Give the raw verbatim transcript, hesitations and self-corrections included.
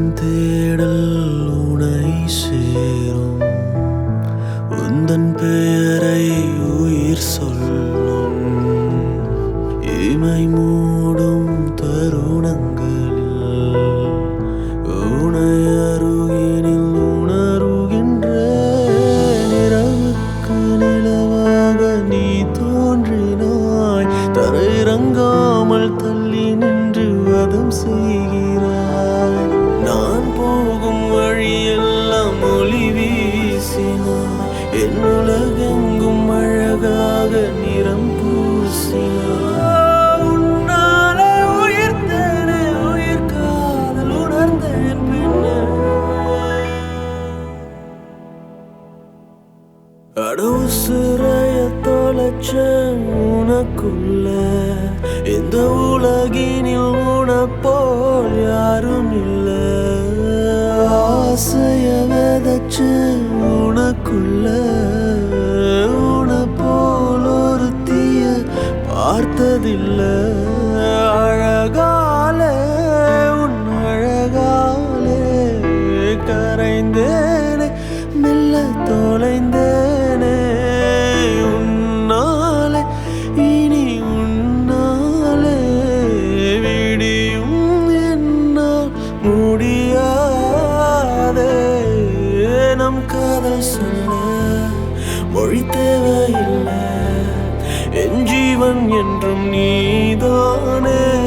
எந்தன் தேடல் உனை சேரும் உந்தன் பெயரை உயிர் சொல்லும் இமை மூடும் தருணங்களில் உனை அருகினில் உணருகின்ற நிறவுக்கு நிலவாக நீ தோன்றினாய் தரையிறங்காமல் தள்ளி நின்று வதம் செய்கிறாய் நான் போகும் வழியெல்லாம் ஒளி வீசினாய் என் உலகெங்கும் அழகாக நிறம் பூசினாய் உன்னாலே உயிர்த்தேனே உயிர் காதல் உணர்ந்தேன் பின்னே அடவுசுரைய தொலைச்ச உனக்குள்ள இந்த உலகினில் உனப்போல் யாரும் இல்ல ஆசைய விதைச்ச உனக்குள்ள உனப்போல் ஒரு தீய பார்த்ததில்ல அழகாலே உன் அழகாலே கரைந்தேனே மெல்ல தொலைந்தேனே உன்னாலே இனி உன்னாலே விடியும் என்னால் முடியாதே நம் காதல் சொல்ல மொழி தேவையில்லை என் ஜீவன் என்றும் நீதானே